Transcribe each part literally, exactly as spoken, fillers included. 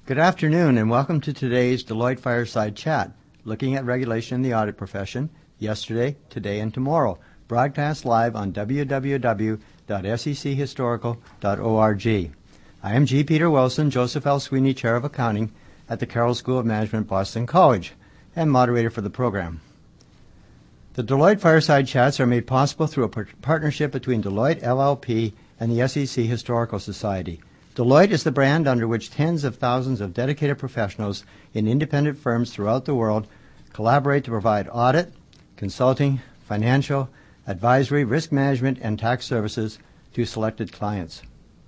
Good afternoon and welcome to today's Deloitte Fireside Chat, looking at regulation in the audit profession, yesterday, today, and tomorrow, broadcast live on w w w dot s e c historical dot org. I am G. Peter Wilson, Joseph L. Sweeney Chair of Accounting at the Carroll School of Management, Boston College, and moderator for the program. The Deloitte Fireside Chats are made possible through a par- partnership between Deloitte L L P and the S E C Historical Society. Deloitte is the brand under which tens of thousands of dedicated professionals in independent firms throughout the world collaborate to provide audit, consulting, financial, advisory, risk management, and tax services to selected clients.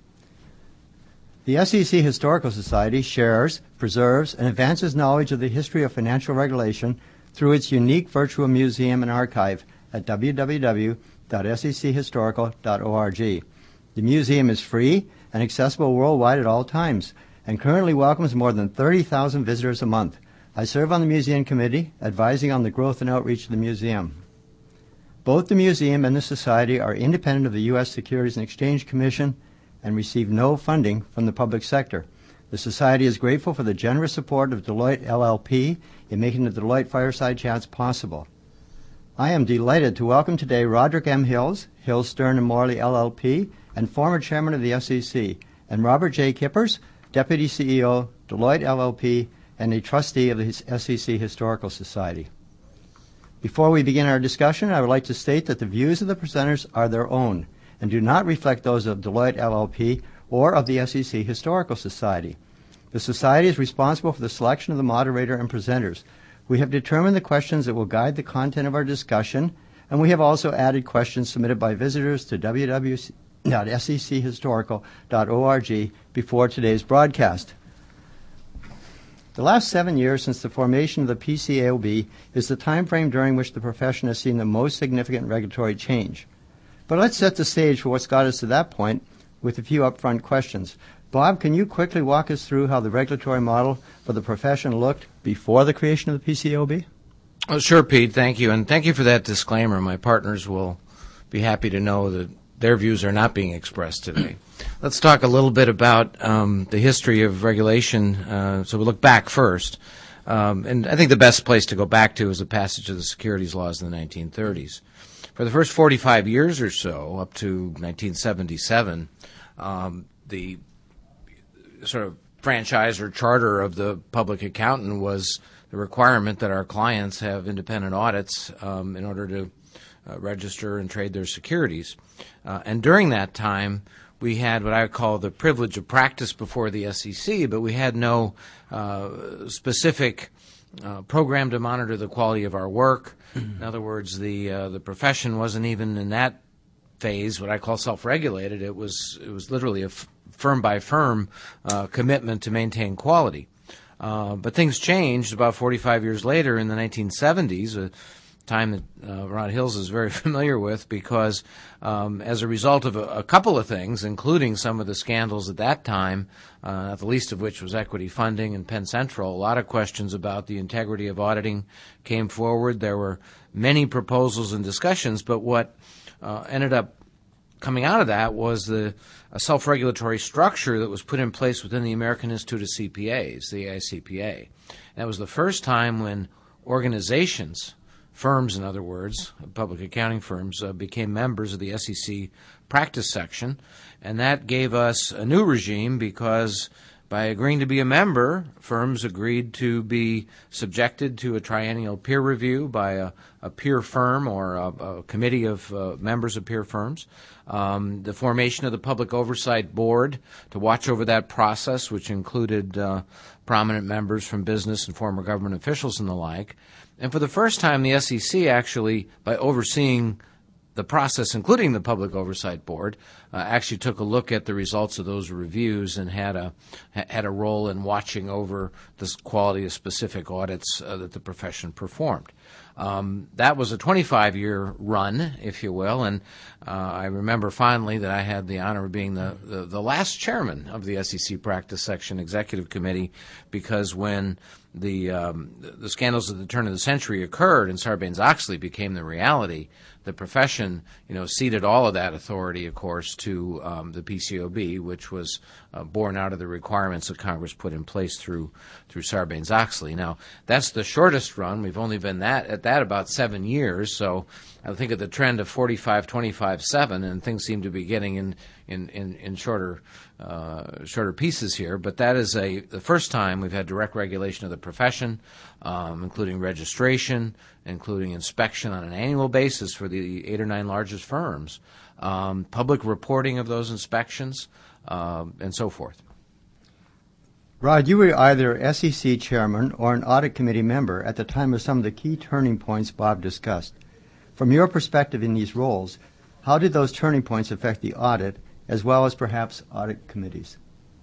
The S E C Historical Society shares, preserves, and advances knowledge of the history of financial regulation through its unique virtual museum and archive at w w w dot s e c historical dot org. The museum is free and accessible worldwide at all times, and currently welcomes more than thirty thousand visitors a month. I serve on the museum committee, advising on the growth and outreach of the museum. Both the museum and the society are independent of the U S Securities and Exchange Commission and receive no funding from the public sector. The society is grateful for the generous support of Deloitte L L P in making the Deloitte Fireside Chats possible. I am delighted to welcome today Roderick M. Hills, Hills, Stern and Morley L L P, and former chairman of the S E C, and Robert J. Kippers, deputy C E O, Deloitte L L P, and a trustee of the S E C Historical Society. Before we begin our discussion, I would like to state that the views of the presenters are their own and do not reflect those of Deloitte L L P or of the S E C Historical Society. The Society is responsible for the selection of the moderator and presenters. We have determined the questions that will guide the content of our discussion, and we have also added questions submitted by visitors to w w w dot s e c historical dot org before today's broadcast. The last seven years since the formation of the P C A O B is the time frame during which the profession has seen the most significant regulatory change. But let's set the stage for what's got us to that point with a few upfront questions. Bob, can you quickly walk us through how the regulatory model for the profession looked before the creation of the P C A O B? Oh, sure, Pete. Thank you. And thank you for that disclaimer. My partners will be happy to know that their views are not being expressed today. Let's talk a little bit about um, the history of regulation. Uh, so we'll look back first. Um, and I think the best place to go back to is the passage of the securities laws in the nineteen thirties. For the first forty-five years or so, up to nineteen seventy-seven, um, the sort of franchise or charter of the public accountant was the requirement that our clients have independent audits um, in order to uh, register and trade their securities. Uh, and during that time, we had what I would call the privilege of practice before the S E C, but we had no uh, specific uh, program to monitor the quality of our work. In other words, the uh, the profession wasn't even in that phase, what I call self-regulated. It was it was literally a f- firm-by-firm uh, commitment to maintain quality. Uh, but things changed about forty-five years later in the nineteen seventies, a time that uh, Rod Hills is very familiar with, because um, as a result of a, a couple of things, including some of the scandals at that time, uh, not the least of which was equity funding and Penn Central, a lot of questions about the integrity of auditing came forward. There were many proposals and discussions, but what uh, ended up coming out of that was the a self-regulatory structure that was put in place within the American Institute of C P As, the A I C P A. And that was the first time when organizations, firms in other words, public accounting firms, uh, became members of the S E C practice section. And that gave us a new regime because by agreeing to be a member, firms agreed to be subjected to a triennial peer review by a, a peer firm or a, a committee of uh, members of peer firms. Um, the formation of the Public Oversight Board to watch over that process, which included uh, prominent members from business and former government officials and the like. And for the first time, the S E C actually, by overseeing the process, including the Public Oversight Board, uh, actually took a look at the results of those reviews and had a had a role in watching over the quality of specific audits uh, that the profession performed. Um, that was a twenty-five year run, if you will, and uh, I remember fondly that I had the honor of being the, the, the last chairman of the S E C Practice Section Executive Committee, because when the um, the scandals at the turn of the century occurred and Sarbanes-Oxley became the reality, the profession, you know, ceded all of that authority, of course, to um, the P C O B, which was uh, born out of the requirements that Congress put in place through through Sarbanes-Oxley. Now, that's the shortest run. We've only been that at that about seven years, so I think of the trend of forty-five, twenty-five, seven, and things seem to be getting in in in, in shorter uh, shorter pieces here. But that is a the first time we've had direct regulation of the profession, um, including registration, including inspection on an annual basis for the eight or nine largest firms, um, public reporting of those inspections, uh, and so forth. Rod, you were either S E C chairman or an audit committee member at the time of some of the key turning points Bob discussed. From your perspective in these roles, how did those turning points affect the audit, as well as perhaps audit committees?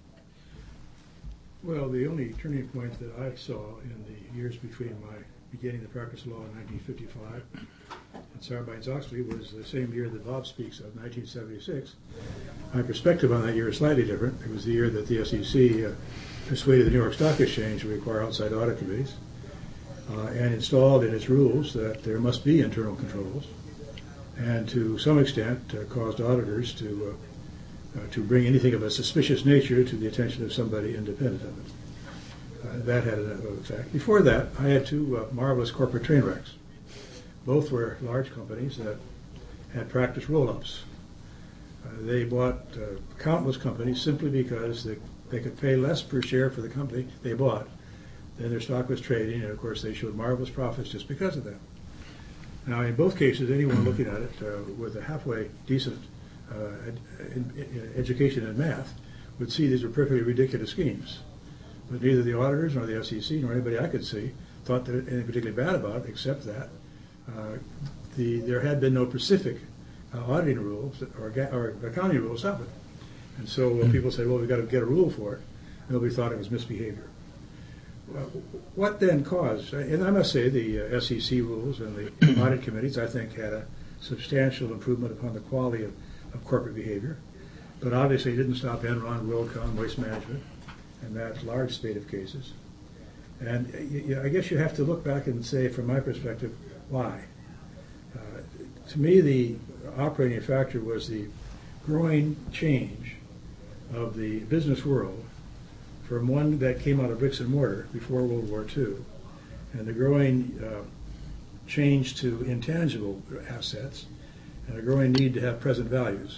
Well, the only turning point that I saw in the years between my beginning the practice of law in nineteen fifty-five and Sarbanes-Oxley was the same year that Bob speaks of, nineteen seventy-six. My perspective on that year is slightly different. It was the year that the S E C uh, persuaded the New York Stock Exchange to require outside audit committees uh, and installed in its rules that there must be internal controls, and to some extent uh, caused auditors to uh, uh, to bring anything of a suspicious nature to the attention of somebody independent of it. Uh, that had an effect. Before that, I had two uh, marvelous corporate train wrecks. Both were large companies that had practice roll-ups. Uh, they bought uh, countless companies simply because they, they could pay less per share for the company they bought than their stock was trading, and of course they showed marvelous profits just because of that. Now, in both cases, anyone looking at it uh, with a halfway decent uh, ed- ed- education in math would see these were perfectly ridiculous schemes. But neither the auditors nor the S E C nor anybody I could see thought that anything particularly bad about it, except that uh, the there had been no specific uh, auditing rules or, ga- or accounting rules of it. And so when people said, well, we've got to get a rule for it, nobody thought it was misbehavior. Well, what then caused, and I must say the uh, S E C rules and the audit committees, I think, had a substantial improvement upon the quality of, of corporate behavior. But obviously it didn't stop Enron, WorldCom, Waste Management, and that large spate of cases. And you, I guess you have to look back and say, from my perspective, why? Uh, to me, the operating factor was the growing change of the business world from one that came out of bricks and mortar before World War Two, and the growing uh, change to intangible assets, and a growing need to have present values,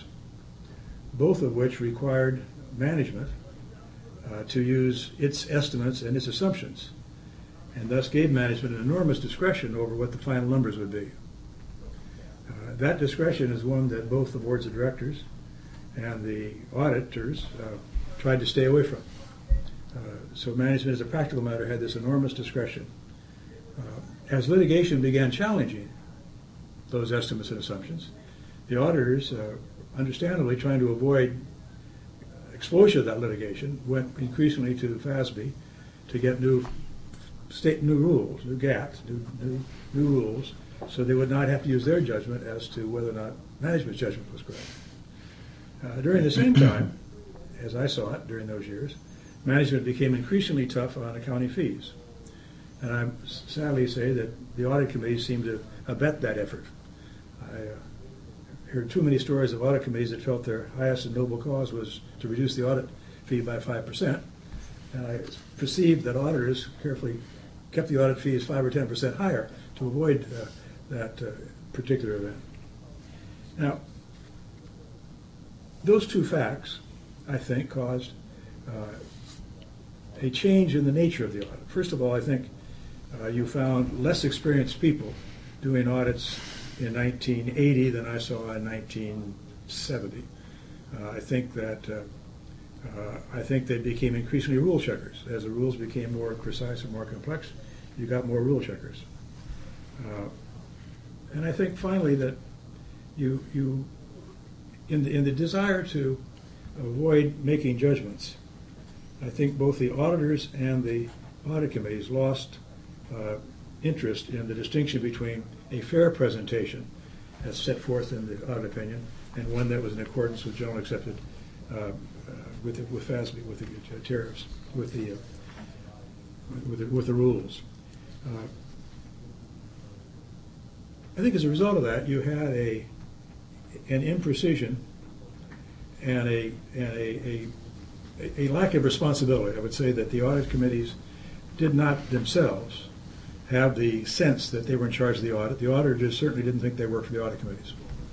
both of which required management Uh, to use its estimates and its assumptions, and thus gave management an enormous discretion over what the final numbers would be. Uh, that discretion is one that both the boards of directors and the auditors uh, tried to stay away from. Uh, so management, as a practical matter, had this enormous discretion. Uh, as litigation began challenging those estimates and assumptions, the auditors, uh, understandably trying to avoid exposure of that litigation, went increasingly to F A S B to get new state new rules, new gaps, new, new new rules, so they would not have to use their judgment as to whether or not management's judgment was correct. Uh, during the same time, as I saw it during those years, management became increasingly tough on accounting fees, and I sadly say that the audit committee seemed to abet that effort. I uh, heard too many stories of audit committees that felt their highest and noble cause was to reduce the audit fee by five percent. And I perceived that auditors carefully kept the audit fees five or ten percent higher to avoid uh, that uh, particular event. Now, those two facts, I think, caused uh, a change in the nature of the audit. First of all, I think uh, you found less experienced people doing audits in nineteen eighty than I saw in nineteen seventy. Uh, I think that uh, uh, I think they became increasingly rule checkers. As the rules became more precise and more complex, you got more rule checkers. Uh, and I think finally that you you in the, in the desire to avoid making judgments, I think both the auditors and the audit committees lost uh, interest in the distinction between a fair presentation, as set forth in the audit opinion, and one that was in accordance with generally accepted uh, uh, with the, with FASB, with the uh, tariffs, with the uh, with the, with the rules. Uh, I think as a result of that, you had a an imprecision and a and a, a a lack of responsibility. I would say that the audit committees did not themselves have the sense that they were in charge of the audit. The auditors certainly didn't think they worked for the audit committees.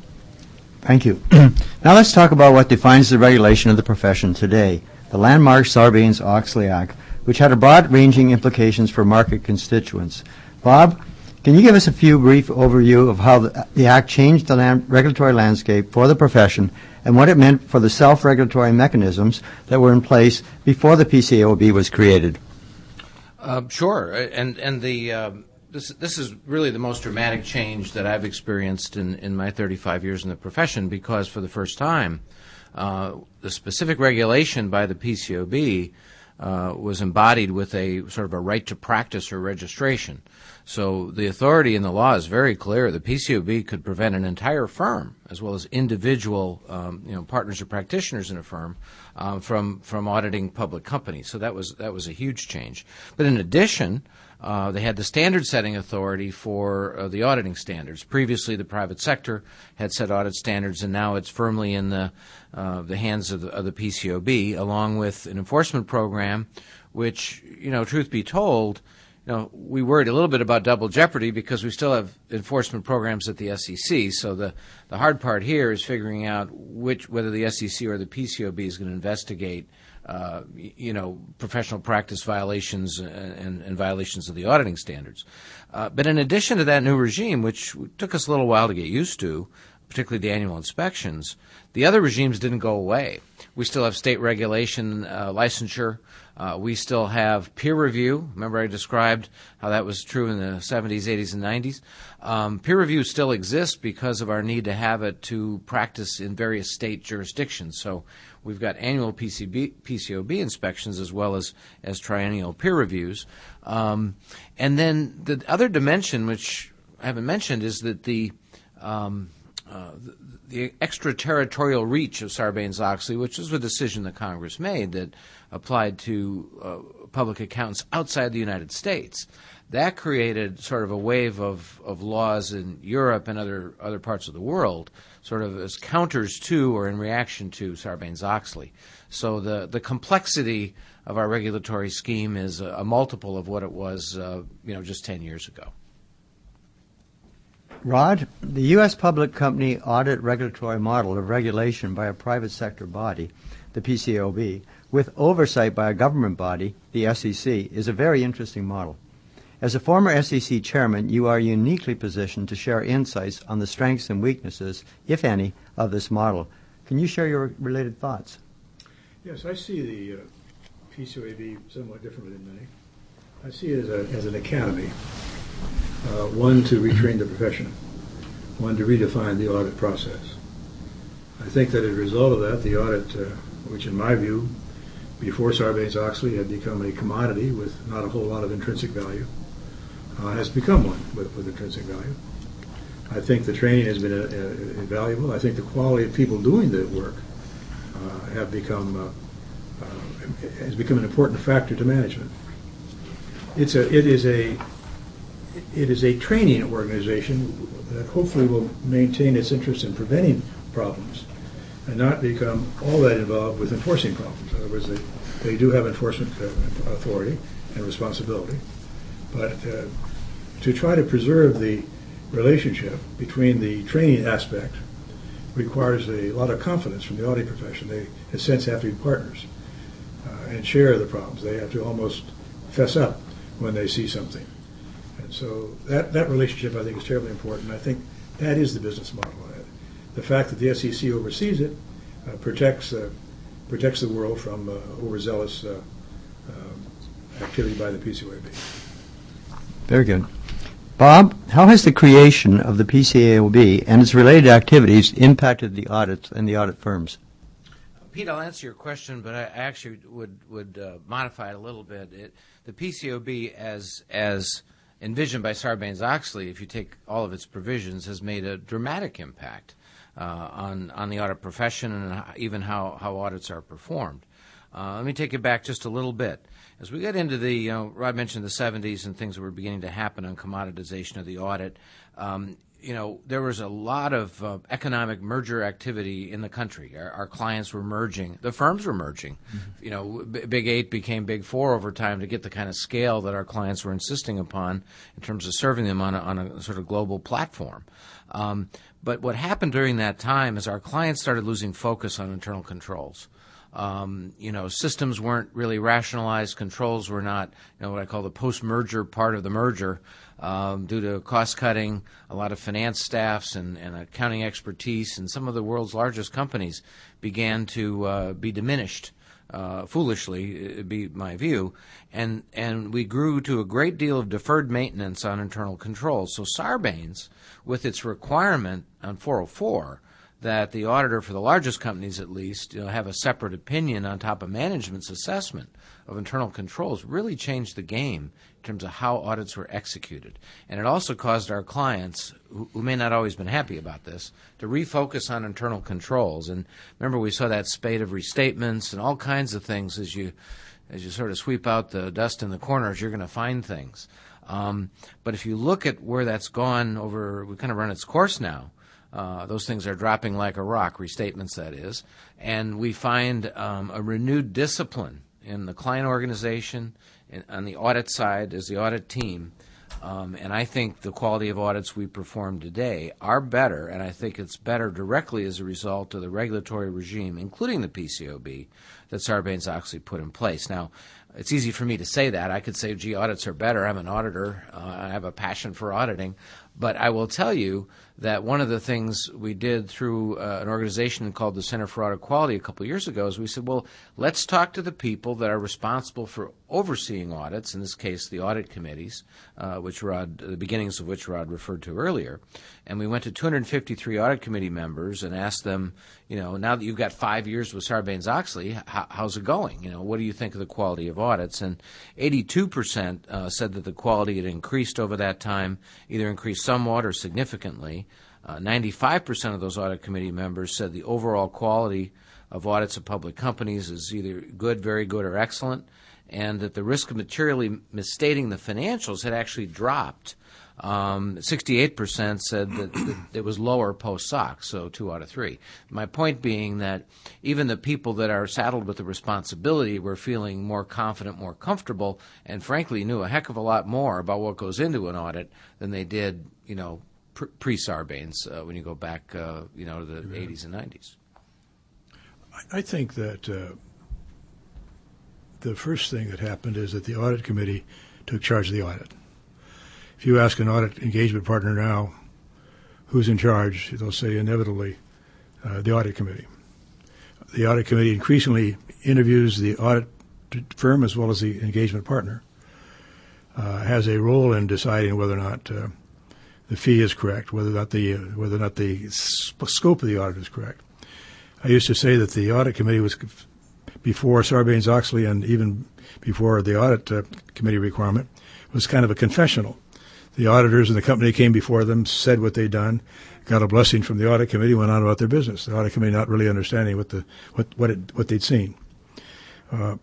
Thank you. Now let's talk about what defines the regulation of the profession today, the landmark Sarbanes-Oxley Act, which had a broad-ranging implications for market constituents. Bob, can you give us a few brief overview of how the, the Act changed the land, regulatory landscape for the profession and what it meant for the self-regulatory mechanisms that were in place before the P C A O B was created? Uh, sure, and and the uh, this this is really the most dramatic change that I've experienced in, in my thirty-five years in the profession, because for the first time, uh, the specific regulation by the P C A O B uh, was embodied with a sort of a right to practice or registration. So the authority in the law is very clear. The P C A O B could prevent an entire firm, as well as individual, um, you know, partners or practitioners in a firm, um, from from auditing public companies. So that was that was a huge change. But in addition, uh, they had the standard-setting authority for uh, the auditing standards. Previously, the private sector had set audit standards, and now it's firmly in the uh, the hands of the, of the P C A O B, along with an enforcement program, which, you know, truth be told, you know, we worried a little bit about double jeopardy because we still have enforcement programs at the S E C. So the, the hard part here is figuring out which whether the S E C or the P C A O B is going to investigate, uh, you know, professional practice violations and, and, and violations of the auditing standards. Uh, but in addition to that new regime, which took us a little while to get used to, particularly the annual inspections, the other regimes didn't go away. We still have state regulation, uh, licensure. Uh, we still have peer review. Remember I described how that was true in the seventies, eighties, and nineties. Um, peer review still exists because of our need to have it to practice in various state jurisdictions. So we've got annual P C B, P C O B inspections as well as, as triennial peer reviews. Um, and then the other dimension, which I haven't mentioned, is that the um, uh, the, the extraterritorial reach of Sarbanes-Oxley, which was a decision that Congress made that applied to uh, public accountants outside the United States. That created sort of a wave of, of laws in Europe and other other parts of the world, sort of as counters to or in reaction to Sarbanes-Oxley. So the, the complexity of our regulatory scheme is a, a multiple of what it was, uh, you know, just ten years ago. Rod, the U S public company audit regulatory model of regulation by a private sector body, the P C A O B, with oversight by a government body, the S E C, is a very interesting model. As a former S E C chairman, you are uniquely positioned to share insights on the strengths and weaknesses, if any, of this model. Can you share your related thoughts? Yes, I see the uh, P C A O B somewhat differently than many. I see it as, a, as an academy, uh, one to retrain the profession, one to redefine the audit process. I think that as a result of that, the audit, uh, which in my view, before Sarbanes-Oxley had become a commodity with not a whole lot of intrinsic value, uh, has become one with, with intrinsic value. I think the training has been uh, uh, invaluable. I think the quality of people doing the work uh, have become uh, uh, has become an important factor to management. It's a it is a it is a training organization that hopefully will maintain its interest in preventing problems and not become all that involved with enforcing problems. In other words, they, they do have enforcement uh, authority and responsibility, but uh, to try to preserve the relationship between the training aspect requires a lot of confidence from the audit profession. They, in a sense, have to be partners uh, and share the problems. They have to almost fess up when they see something. And so that, that relationship, I think, is terribly important. I think that is the business model. The fact that the S E C oversees it uh, protects uh, protects the world from uh, overzealous uh, uh, activity by the P C A O B. Very good. Bob, how has the creation of the P C A O B and its related activities impacted the audits and the audit firms? Pete, I'll answer your question, but I actually would would uh, modify it a little bit. It, the P C A O B as as envisioned by Sarbanes-Oxley, if you take all of its provisions, has made a dramatic impact uh, on on the audit profession and even how, how audits are performed. Uh, let me take it back just a little bit. As we get into the, you know, Rod mentioned the seventies and things that were beginning to happen on commoditization of the audit. Um, you know, there was a lot of uh, economic merger activity in the country. Our, our clients were merging. The firms were merging. Mm-hmm. You know, B- Big Eight became Big Four over time to get the kind of scale that our clients were insisting upon in terms of serving them on a, on a sort of global platform. Um, but what happened during that time is our clients started losing focus on internal controls. Um, you know, systems weren't really rationalized. Controls were not, you know, what I call the post-merger part of the merger. Um, due to cost-cutting, a lot of finance staffs and, and accounting expertise, and some of the world's largest companies began to uh, be diminished, uh, foolishly, it'd be my view, and and we grew to a great deal of deferred maintenance on internal controls. So Sarbanes, with its requirement on four oh four, that the auditor for the largest companies at least, you know, have a separate opinion on top of management's assessment of internal controls, really changed the game in terms of how audits were executed. And it also caused our clients, who, who may not always been happy about this, to refocus on internal controls. And remember, we saw that spate of restatements and all kinds of things. As you as you sort of sweep out the dust in the corners, you're going to find things. Um, but if you look at where that's gone over, we kind of run its course now. Uh, those things are dropping like a rock, restatements that is, and we find um, a renewed discipline in the client organization, and on the audit side as the audit team, um, and I think the quality of audits we perform today are better, and I think it's better directly as a result of the regulatory regime, including the P C O B, that Sarbanes-Oxley put in place. Now, it's easy for me to say that. I could say, gee, audits are better. I'm an auditor. Uh, I have a passion for auditing. But I will tell you that one of the things we did through uh, an organization called the Center for Audit Quality a couple of years ago is we said, well, let's talk to the people that are responsible for overseeing audits, in this case the audit committees, uh, which Rod, the beginnings of which Rod referred to earlier. And we went to two hundred fifty-three audit committee members and asked them, you know, now that you've got five years with Sarbanes-Oxley, how, how's it going? You know, what do you think of the quality of audits? And eighty-two percent uh, said that the quality had increased over that time, either increased somewhat or significantly. Uh, ninety-five percent of those audit committee members said the overall quality of audits of public companies is either good, very good, or excellent, and that the risk of materially misstating the financials had actually dropped. Um, sixty-eight percent said that, that it was lower post-SOX, so two out of three. My point being that even the people that are saddled with the responsibility were feeling more confident, more comfortable, and frankly knew a heck of a lot more about what goes into an audit than they did, you know, pre-Sarbanes uh, when you go back, uh, you know, to the yeah. eighties and nineties. I think that uh, the first thing that happened is that the audit committee took charge of the audit. If you ask an audit engagement partner now who's in charge, they'll say inevitably uh, the audit committee. The audit committee increasingly interviews the audit firm as well as the engagement partner, uh, has a role in deciding whether or not uh, the fee is correct, whether or not the uh, whether or not the sp- scope of the audit is correct. I used to say that the audit committee was, before Sarbanes-Oxley and even before the audit uh, committee requirement, was kind of a confessional. The auditors and the company came before them, said what they'd done, got a blessing from the audit committee, went on about their business. The audit committee not really understanding what the what what it, what they'd seen. Uh,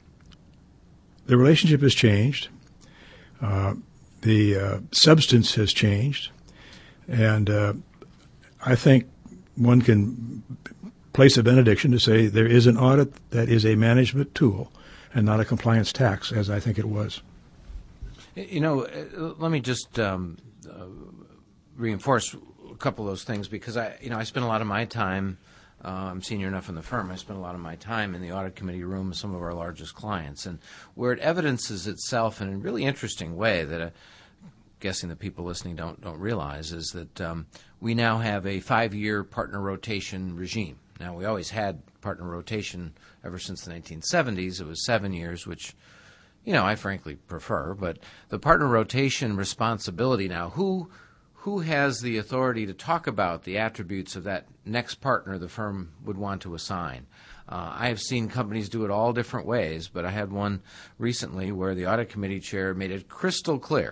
the relationship has changed. Uh, the uh, substance has changed, and uh, I think one can place a benediction to say there is an audit that is a management tool and not a compliance tax, as I think it was. You know, let me just um, uh, reinforce a couple of those things, because I, you know, I spend a lot of my time. Uh, I'm senior enough in the firm. I spend a lot of my time in the audit committee room with some of our largest clients, and where it evidences itself in a really interesting way that I'm guessing the people listening don't don't realize is that um, we now have a five-year partner rotation regime. Now, we always had partner rotation ever since the nineteen seventies. It was seven years, which, you know, I frankly prefer, but the partner rotation responsibility now, who who has the authority to talk about the attributes of that next partner the firm would want to assign? Uh, I have seen companies do it all different ways, but I had one recently where the audit committee chair made it crystal clear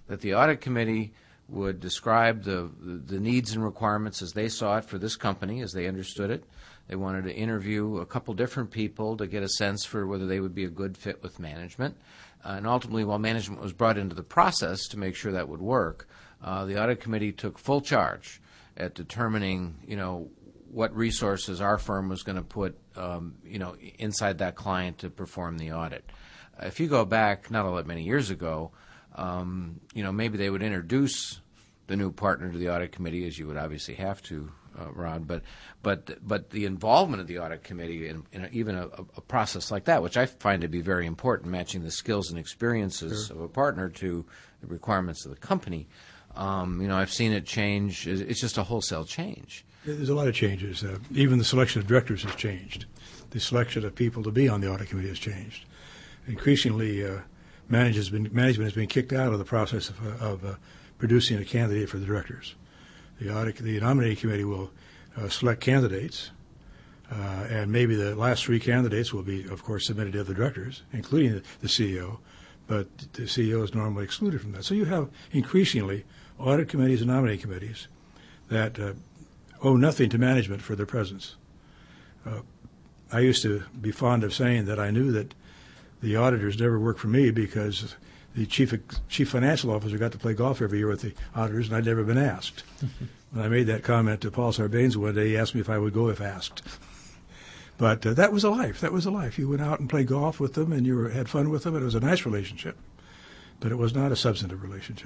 that the audit committee would describe the, the needs and requirements as they saw it for this company, as they understood it. They wanted to interview a couple different people to get a sense for whether they would be a good fit with management. Uh, and ultimately, while management was brought into the process to make sure that would work, uh, the audit committee took full charge at determining, you know, what resources our firm was going to put, um, you know, inside that client to perform the audit. Uh, if you go back not all that many years ago, um, you know, maybe they would introduce the new partner to the audit committee, as you would obviously have to, uh, Rod. But, but, but the involvement of the audit committee in, in a, even a, a process like that, which I find to be very important, matching the skills and experiences sure. of a partner to the requirements of the company. Um, you know, I've seen it change. It's just a wholesale change. There's a lot of changes. Uh, even the selection of directors has changed. The selection of people to be on the audit committee has changed. Increasingly, uh, management has been, management has been kicked out of the process of, uh, of uh, producing a candidate for the directors. The audit, the nominating committee will uh, select candidates, uh, and maybe the last three candidates will be, of course, submitted to the directors, including the, the C E O, but the C E O is normally excluded from that. So you have increasingly audit committees and nominating committees that uh, owe nothing to management for their presence. Uh, I used to be fond of saying that I knew that the auditors never worked for me because the chief chief financial officer got to play golf every year with the auditors, and I'd never been asked. When I made that comment to Paul Sarbanes one day, he asked me if I would go if asked. But uh, that was a life. That was a life. You went out and played golf with them, and you were, had fun with them, and it was a nice relationship. But it was not a substantive relationship.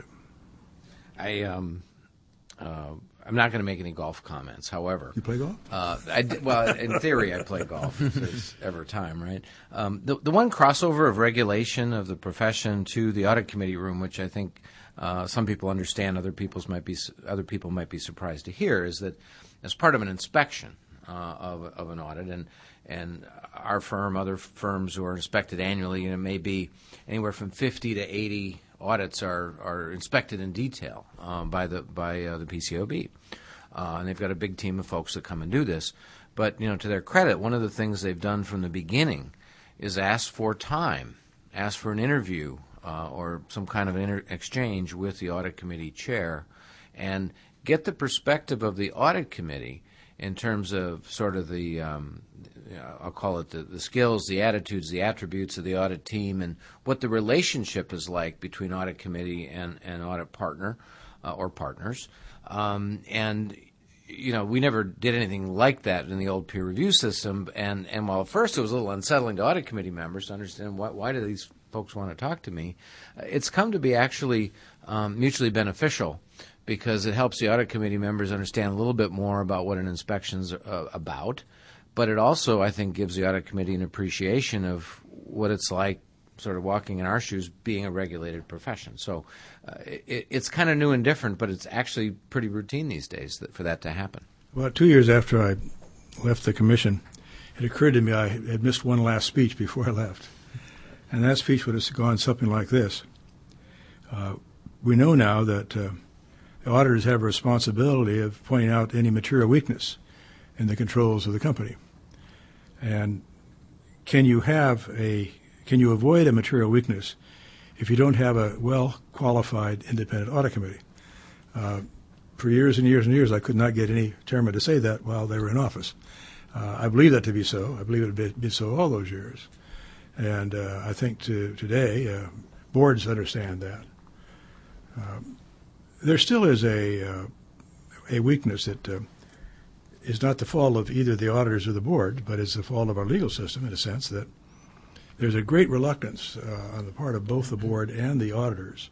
I um, uh, I'm not going to make any golf comments. However, you play golf? Uh, I d- well, in theory, I play golf. If there's ever time, right? Um, the the one crossover of regulation of the profession to the audit committee room, which I think uh, some people understand, other people's might be other people might be surprised to hear, is that as part of an inspection uh, of of an audit, and and our firm, other firms who are inspected annually, you know, may be anywhere from fifty to eighty audits are, are inspected in detail um, by the by uh, the P C O B, uh, and they've got a big team of folks that come and do this. But you know, to their credit, one of the things they've done from the beginning is ask for time, ask for an interview uh, or some kind of an inter- exchange with the audit committee chair, and get the perspective of the audit committee in terms of sort of the, um, I'll call it the, the skills, the attitudes, the attributes of the audit team, and what the relationship is like between audit committee and, and audit partner uh, or partners. Um, and, you know, we never did anything like that in the old peer review system. And, and while at first it was a little unsettling to audit committee members to understand why, why do these folks want to talk to me, it's come to be actually um, mutually beneficial, because it helps the audit committee members understand a little bit more about what an inspection's uh, about. But it also, I think, gives the audit committee an appreciation of what it's like sort of walking in our shoes, being a regulated profession. So uh, it, it's kind of new and different, but it's actually pretty routine these days that, for that to happen. Well, two years after I left the commission, it occurred to me I had missed one last speech before I left. And that speech would have gone something like this. Uh, we know now that uh, the auditors have a responsibility of pointing out any material weakness in the controls of the company. And can you have a, can you avoid a material weakness if you don't have a well-qualified independent audit committee? Uh, for years and years and years, I could not get any chairman to say that while they were in office. Uh, I believe that to be so. I believe it had been so all those years. And uh, I think to, today, uh, boards understand that. Uh, there still is a, uh, a weakness that uh, is not the fault of either the auditors or the board, but is the fault of our legal system in a sense that there's a great reluctance uh, on the part of both the board and the auditors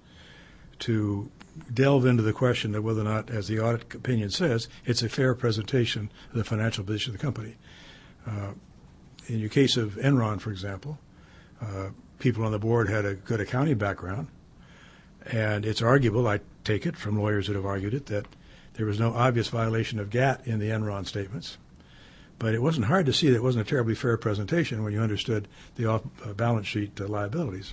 to delve into the question of whether or not, as the audit opinion says, it's a fair presentation of the financial position of the company. Uh, in your case of Enron, for example, uh, people on the board had a good accounting background, and it's arguable, I take it from lawyers that have argued it, that there was no obvious violation of G A T in the Enron statements. But it wasn't hard to see that it wasn't a terribly fair presentation when you understood the off-balance sheet uh, liabilities.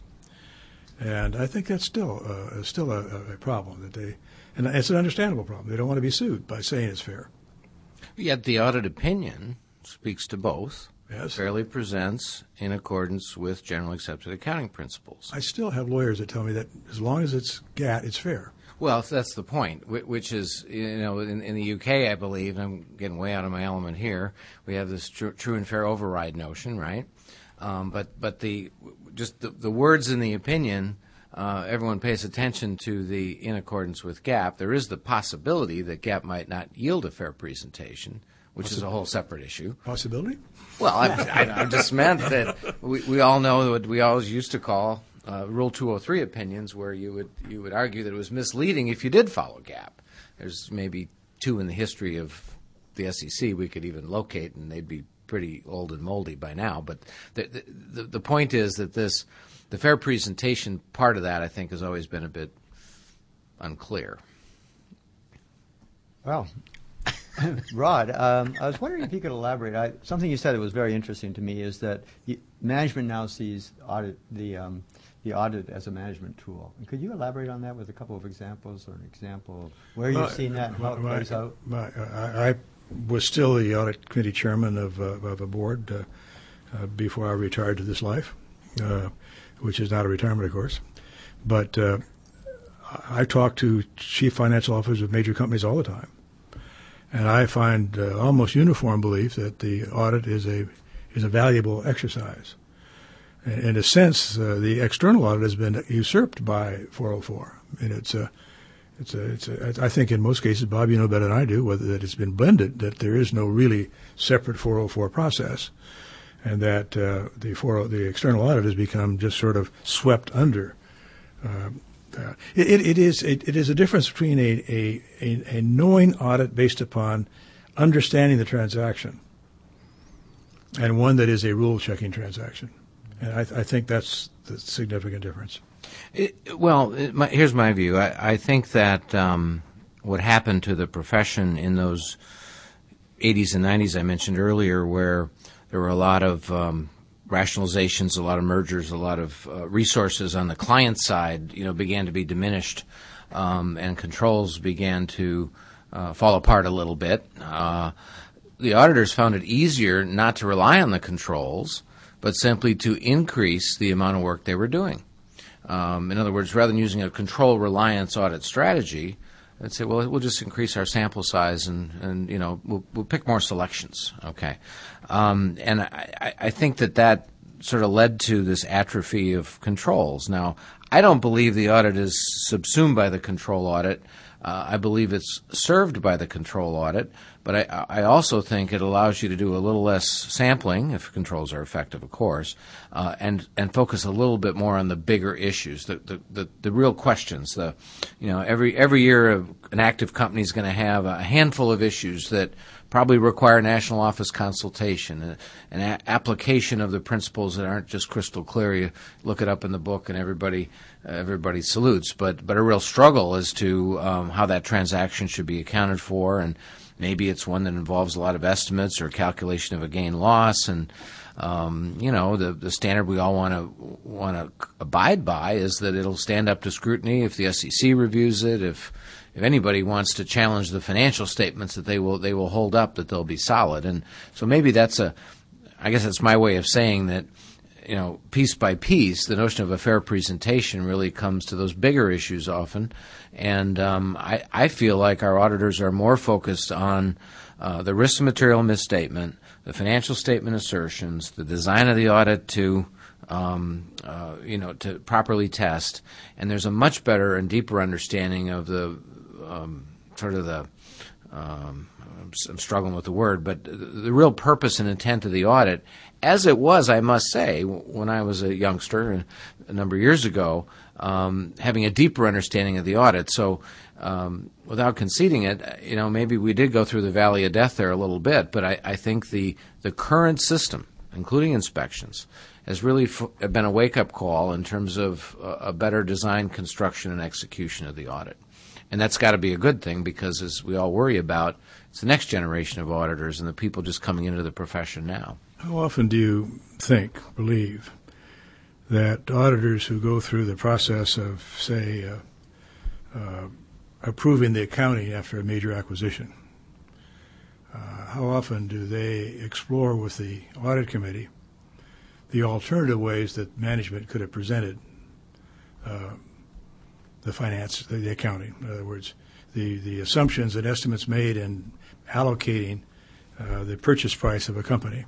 And I think that's still uh, still a, a problem that they, and it's an understandable problem. They don't want to be sued by saying it's fair. Yet the audit opinion speaks to both. Yes. fairly presents in accordance with generally accepted accounting principles. I still have lawyers that tell me that as long as it's G A T, it's fair. Well, that's the point, which is, you know, in, in the U K, I believe, and I'm getting way out of my element here, we have this true, true and fair override notion, right? Um, but but the just the, the words in the opinion, uh, everyone pays attention to the in accordance with G A P. There is the possibility that G A P might not yield a fair presentation, which is a whole separate issue. Possibility? Well, I, I, I just meant that we, we all know what we always used to call Uh, Rule two oh three opinions, where you would you would argue that it was misleading if you did follow G A P. There's maybe two in the history of the S E C we could even locate, and they'd be pretty old and moldy by now. But the the, the point is that this the fair presentation part of that, I think, has always been a bit unclear. Well, Rod, um, I was wondering if you could elaborate. I, something you said that was very interesting to me is that you, management now sees audit the um, the audit as a management tool. And could you elaborate on that with a couple of examples or an example of where you've Well, seen that and how it my- plays out? my- I, I was still the audit committee chairman of, uh, of a board uh, uh, before I retired to this life, uh, which is not a retirement, of course. But uh, I talk to chief financial officers of major companies all the time. And I find uh, almost uniform belief that the audit is a is a valuable exercise. In, in a sense, uh, the external audit has been usurped by four oh four. I mean, it's a, it's a, it's a, I think in most cases, Bob, you know better than I do, whether that it's been blended, that there is no really separate four oh four process, and that uh, the four, the external audit has become just sort of swept under. Uh, Uh, it, it is it, it is a difference between a, a, a, a knowing audit based upon understanding the transaction and one that is a rule-checking transaction. And I, I think that's the significant difference. It, well, it, my, here's my view. I, I think that um, what happened to the profession in those eighties and nineties I mentioned earlier, where there were a lot of um, rationalizations, a lot of mergers, a lot of uh, resources on the client side, you know, began to be diminished, um, and controls began to uh, fall apart a little bit. Uh, the auditors found it easier not to rely on the controls, but simply to increase the amount of work they were doing. Um, in other words, rather than using a control reliance audit strategy, I'd say, well, we'll just increase our sample size and, and you know, we'll, we'll pick more selections, okay? Um, and I, I think that that sort of led to this atrophy of controls. Now, I don't believe the audit is subsumed by the control audit. Uh, I believe it's served by the control audit, but I, I also think it allows you to do a little less sampling, if controls are effective, of course, uh, and and focus a little bit more on the bigger issues, the the, the, the real questions. The, you know, every every year an active company is going to have a handful of issues that probably require national office consultation, uh, an a- application of the principles that aren't just crystal clear. You look it up in the book and everybody uh, everybody salutes, but but a real struggle as to um, how that transaction should be accounted for, and maybe it's one that involves a lot of estimates or calculation of a gain loss, and um, you know the the standard we all want to want to abide by is that it'll stand up to scrutiny if the S E C reviews it, if If anybody wants to challenge the financial statements, that they will they will hold up, that they'll be solid. And so maybe that's a, I guess that's my way of saying that, you know, piece by piece, the notion of a fair presentation really comes to those bigger issues often. And um, I, I feel like our auditors are more focused on uh, the risk of material misstatement, the financial statement assertions, the design of the audit to Um, uh, you know, to properly test, and there's a much better and deeper understanding of the um, sort of the um, I'm struggling with the word, but the, the real purpose and intent of the audit, as it was, I must say, when I was a youngster a number of years ago, um, having a deeper understanding of the audit. So, um, without conceding it, you know, maybe we did go through the valley of death there a little bit, but I, I think the the current system, including inspections, has really f- been a wake-up call in terms of uh, a better design, construction, and execution of the audit. And that's got to be a good thing, because as we all worry about, it's the next generation of auditors and the people just coming into the profession now. How often do you think, believe, that auditors who go through the process of, say, uh, uh, approving the accounting after a major acquisition, uh, how often do they explore with the audit committee the alternative ways that management could have presented uh, the finance, the, the accounting? In other words, the, the assumptions and estimates made in allocating uh, the purchase price of a company,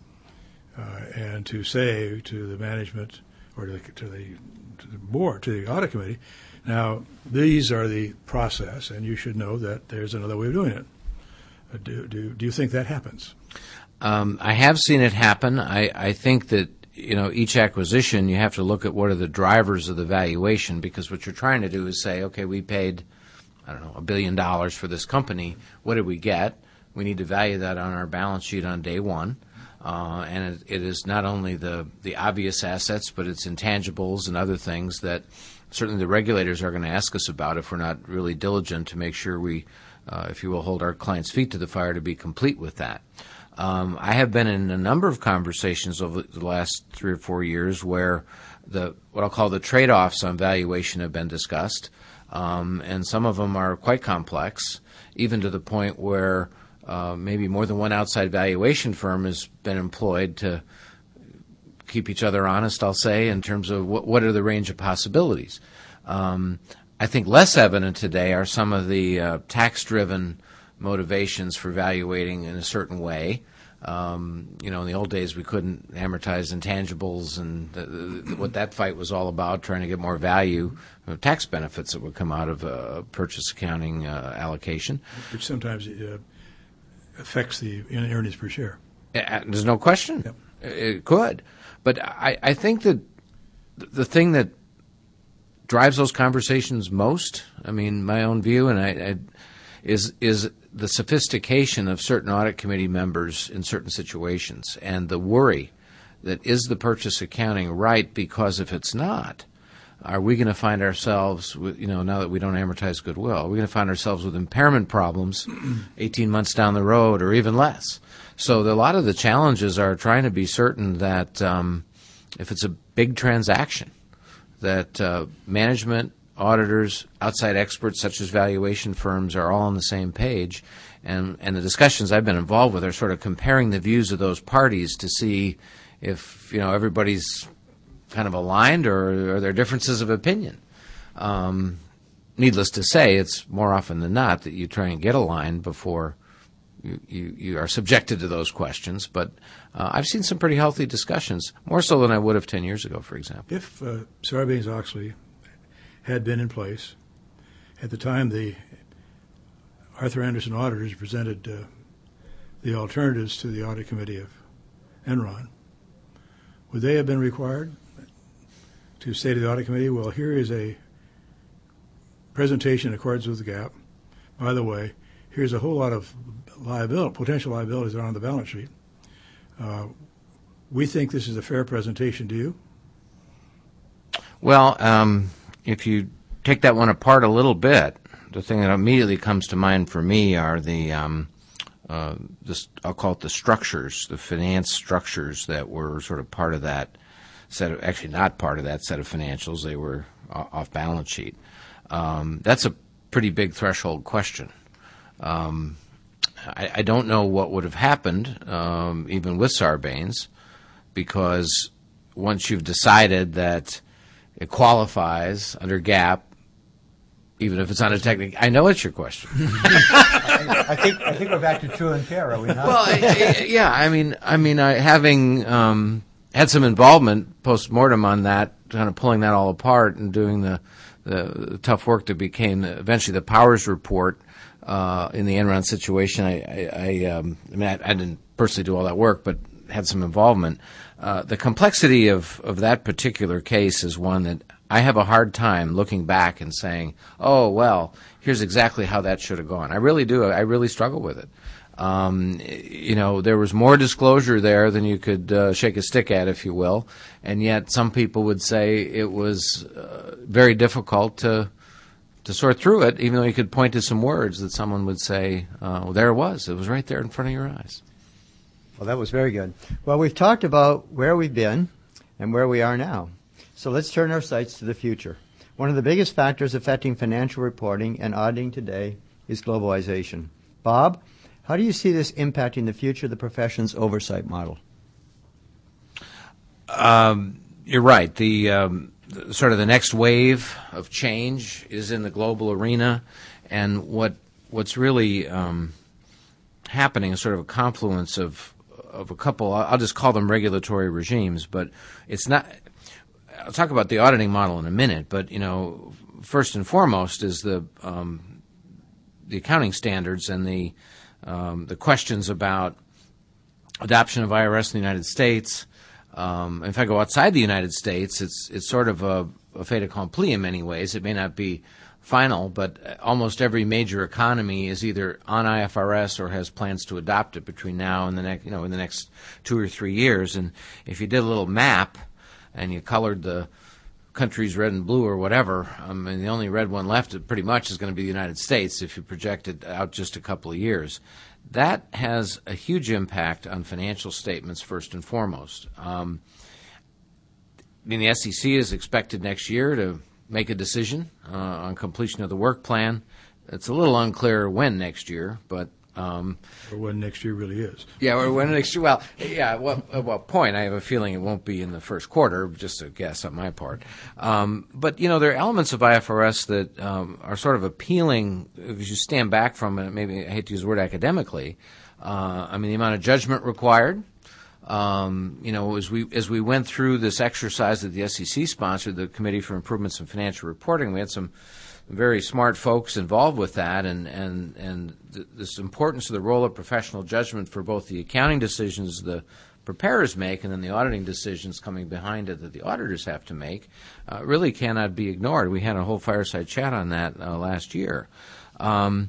uh, and to say to the management or to the, to the to the board, to the audit committee, now these are the process, and you should know that there's another way of doing it. Uh, do, do do you think that happens? Um, I have seen it happen. I, I think that, you know, each acquisition, you have to look at what are the drivers of the valuation, because what you're trying to do is say, okay, we paid, I don't know, a billion dollars for this company. What did we get? We need to value that on our balance sheet on day one. Uh, and it, it is not only the, the obvious assets, but it's intangibles and other things that certainly the regulators are going to ask us about if we're not really diligent to make sure we, uh, if you will, hold our clients' feet to the fire to be complete with that. Um, I have been in a number of conversations over the last three or four years where the what I'll call the trade-offs on valuation have been discussed, um, and some of them are quite complex, even to the point where uh, maybe more than one outside valuation firm has been employed to keep each other honest, I'll say, in terms of what, what are the range of possibilities. Um, I think less evident today are some of the uh, tax-driven motivations for valuating in a certain way. Um, you know, in the old days, we couldn't amortize intangibles, and the, the, what that fight was all about, trying to get more value, uh, tax benefits that would come out of a purchase accounting uh, allocation. Which sometimes uh, affects the earnings per share. Uh, there's no question. Yep. It could. But I, I think that the thing that drives those conversations most, I mean, my own view, and I, I is is the sophistication of certain audit committee members in certain situations, and the worry that is the purchase accounting right, because if it's not, are we going to find ourselves with, you know, now that we don't amortize goodwill, are we going to find ourselves with impairment problems eighteen months down the road or even less? So the, a lot of the challenges are trying to be certain that um, if it's a big transaction, that uh, management, auditors, outside experts such as valuation firms are all on the same page. And, and the discussions I've been involved with are sort of comparing the views of those parties to see if, you know, everybody's kind of aligned or are there differences of opinion. Um, needless to say, it's more often than not that you try and get aligned before you, you, you are subjected to those questions. But uh, I've seen some pretty healthy discussions, more so than I would have ten years ago, for example. If uh, Sarbanes-Oxley had been in place at the time the Arthur Andersen auditors presented uh, the alternatives to the audit committee of Enron, would they have been required to say to the audit committee, well, here is a presentation in accordance with the GAAP. By the way, here's a whole lot of liability, potential liabilities that are on the balance sheet. Uh, we think this is a fair presentation. Do you? Well, um, if you take that one apart a little bit, the thing that immediately comes to mind for me are the, um, uh, this, I'll call it the structures, the finance structures that were sort of part of that set of, actually not part of that set of financials. They were off balance sheet. Um, that's a pretty big threshold question. Um, I, I don't know what would have happened, um, even with Sarbanes, because once you've decided that it qualifies under GAAP, even if it's not a technical. I know it's your question. I, I think I think we're back to true and fair, are we not? Well, I, I, yeah. I mean, I mean, I, having um, had some involvement post mortem on that, kind of pulling that all apart and doing the, the, the tough work that became eventually the Powers Report uh, in the Enron situation. I, I, I, um, I mean, I, I didn't personally do all that work, but had some involvement. Uh, the complexity of, of that particular case is one that I have a hard time looking back and saying, oh, well, here's exactly how that should have gone. I really do. I really struggle with it. Um, you know, there was more disclosure there than you could uh, shake a stick at, if you will, and yet some people would say it was uh, very difficult to to sort through it, even though you could point to some words that someone would say, uh, well, there it was. It was right there in front of your eyes. Well, that was very good. Well, we've talked about where we've been and where we are now. So let's turn our sights to the future. One of the biggest factors affecting financial reporting and auditing today is globalization. Bob, How do you see this impacting the future of the profession's oversight model? Um, you're right. The, um, the sort of the next wave of change is in the global arena, and what what's really um, happening is sort of a confluence of of a couple. I'll just call them regulatory regimes, but it's not. I'll talk about the auditing model in a minute, but you know, first and foremost is the um, the accounting standards and the um, the questions about adoption of I R S in the United States. Um, if I go outside the United States, it's it's sort of a, a fait accompli in many ways. It may not be final, but almost every major economy is either on I F R S or has plans to adopt it between now and the next, you know, in the next two or three years. And if you did a little map and you colored the countries red and blue or whatever, um, and the only red one left pretty much is going to be the United States if you project it out just a couple of years. That has a huge impact on financial statements first and foremost. Um, I mean, the S E C is expected next year to make a decision uh, on completion of the work plan. It's a little unclear when next year, but um, or when next year really is. Yeah, or when next year. Well, yeah. Well, at what point? I have a feeling it won't be in the first quarter. Just a guess on my part. Um, but you know, there are elements of I F R S that um, are sort of appealing if you stand back from it. Maybe I hate to use the word academically. Uh, I mean, the amount of judgment required. Um, you know, as we as we went through this exercise that the S E C sponsored, the Committee for Improvements in Financial Reporting, we had some very smart folks involved with that, and and and th- this importance of the role of professional judgment for both the accounting decisions the preparers make and then the auditing decisions coming behind it that the auditors have to make uh, really cannot be ignored. We had a whole fireside chat on that uh, last year. Um,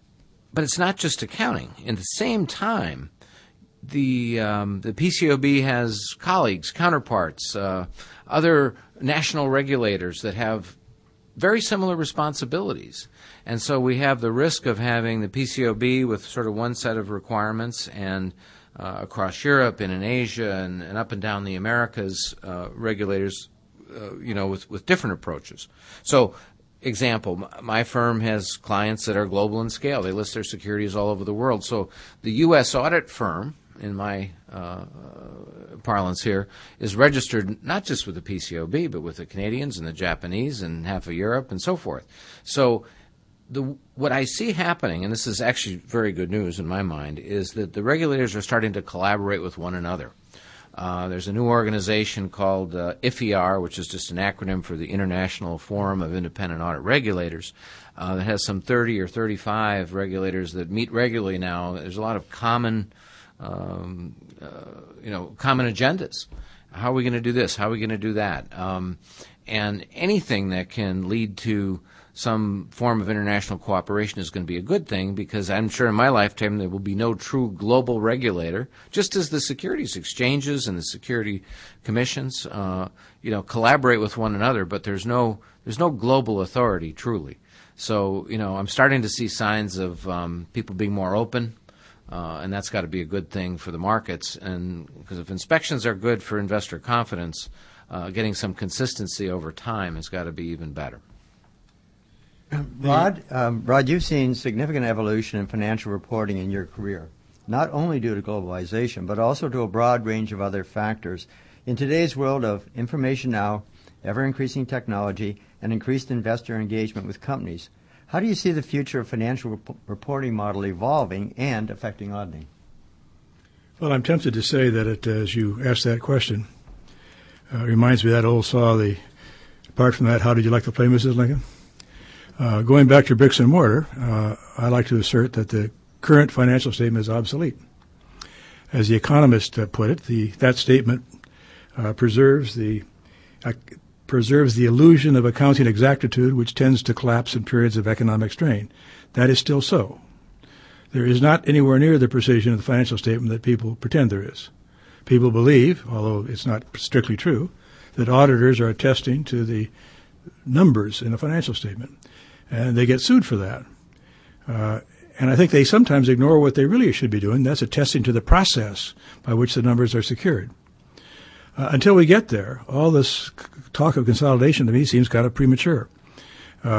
but it's not just accounting. In the same time, the um, the P C O B has colleagues, counterparts, uh, other national regulators that have very similar responsibilities. And so we have the risk of having the P C O B with sort of one set of requirements and uh, across Europe and in Asia and, and up and down the Americas, uh, regulators, uh, you know, with, with different approaches. So, example, my firm has clients that are global in scale. They list their securities all over the world. So the U S audit firm, in my uh, parlance here, is registered not just with the P C O B, but with the Canadians and the Japanese and half of Europe and so forth. So the, what I see happening, and this is actually very good news in my mind, is that the regulators are starting to collaborate with one another. Uh, there's a new organization called uh, I F I R, which is just an acronym for the International Forum of Independent Audit Regulators, uh, that has some thirty or thirty-five regulators that meet regularly now. There's a lot of common Um, uh, you know, common agendas. How are we going to do this? How are we going to do that? Um, and anything that can lead to some form of international cooperation is going to be a good thing, because I'm sure in my lifetime there will be no true global regulator, just as the securities exchanges and the security commissions, uh, you know, collaborate with one another, but there's no there's no global authority truly. So, you know, I'm starting to see signs of um, people being more open. Uh, and that's got to be a good thing for the markets, and because if inspections are good for investor confidence, uh, getting some consistency over time has got to be even better. Rod, um, Rod, you've seen significant evolution in financial reporting in your career, not only due to globalization, but also to a broad range of other factors. In today's world of information now, ever-increasing technology, and increased investor engagement with companies, how do you see the future of financial rep- reporting model evolving and affecting auditing? Well, I'm tempted to say that it, as you asked that question, uh, reminds me of that old saw, the, apart from that, how did you like to play, Missus Lincoln? Uh, going back to bricks and mortar, uh, I like to assert that the current financial statement is obsolete. As the economist uh, put it, the, that statement uh, preserves the uh, preserves the illusion of accounting exactitude, which tends to collapse in periods of economic strain. That is still so. There is not anywhere near the precision of the financial statement that people pretend there is. People believe, although it's not strictly true, that auditors are attesting to the numbers in a financial statement, and they get sued for that. Uh, and I think they sometimes ignore what they really should be doing. That's attesting to the process by which the numbers are secured. Uh, until we get there, all this c- talk of consolidation to me seems kind of premature. Uh,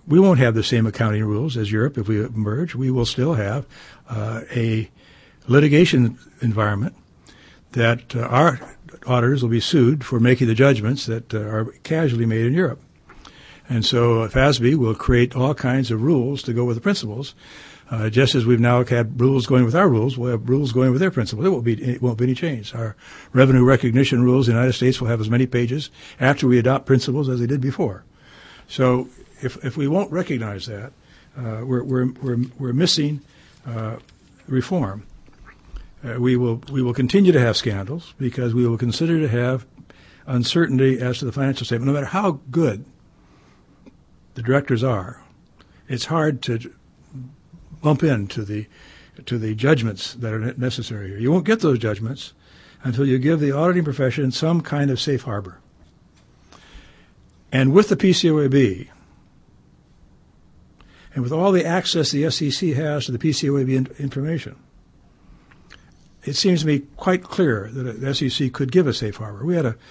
we won't have the same accounting rules as Europe if we merge. We will still have uh, a litigation environment that uh, our auditors will be sued for making the judgments that uh, are casually made in Europe. And so F A S B will create all kinds of rules to go with the principles. Uh, just as we've now had rules going with our rules, we'll have rules going with their principles. It won't be, it won't be any change. Our revenue recognition rules in the United States will have as many pages after we adopt principles as they did before. So if if we won't recognize that, uh, we're we're we're we're missing uh, reform. Uh, we will we will continue to have scandals because we will consider to have uncertainty as to the financial statement, no matter how good the directors are. It's hard to bump into the to the judgments that are necessary here. You won't get those judgments until you give the auditing profession some kind of safe harbor. And with the P C O A B, and with all the access the S E C has to the P C O A B in- information, it seems to me quite clear that the S E C could give a safe harbor. We had a,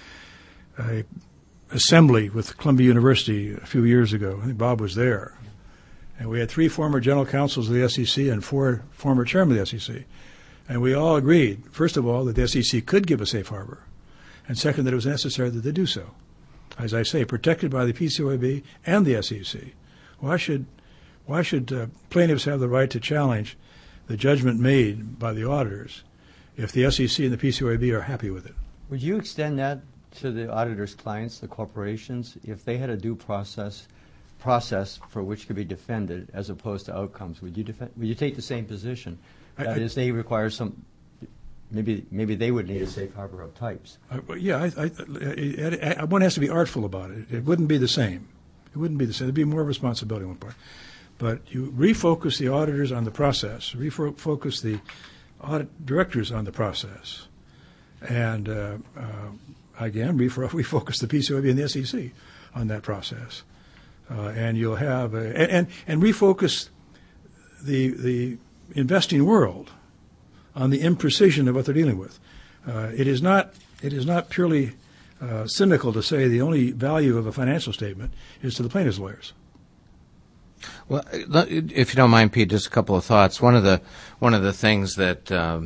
a assembly with Columbia University a few years ago. I think Bob was there. And we had three former general counsels of the S E C and four former chairmen of the S E C. And we all agreed, first of all, that the S E C could give a safe harbor, and second, that it was necessary that they do so. As I say, protected by the P C O A B and the S E C. Why should why should uh, plaintiffs have the right to challenge the judgment made by the auditors if the S E C and the P C O A B are happy with it? Would you extend that to the auditor's clients, the corporations, if they had a due process process for which could be defended as opposed to outcomes? Would you defend, would you take the same position? I, That I, is, they require some. Maybe maybe they would need a safe harbor of types. I, yeah, I, I, I, one has to be artful about it. It wouldn't be the same. It wouldn't be the same. There'd be more responsibility on one part. But you refocus the auditors on the process, refocus the audit directors on the process, and uh, uh, again, refocus the P C O A B and the S E C on that process. Uh, and you'll have, a, and, and, and refocus the the investing world on the imprecision of what they're dealing with. Uh, it is not it is not purely uh, cynical to say the only value of a financial statement is to the plaintiff's lawyers. Well, if you don't mind, Pete, just a couple of thoughts. One of the one of the things that um,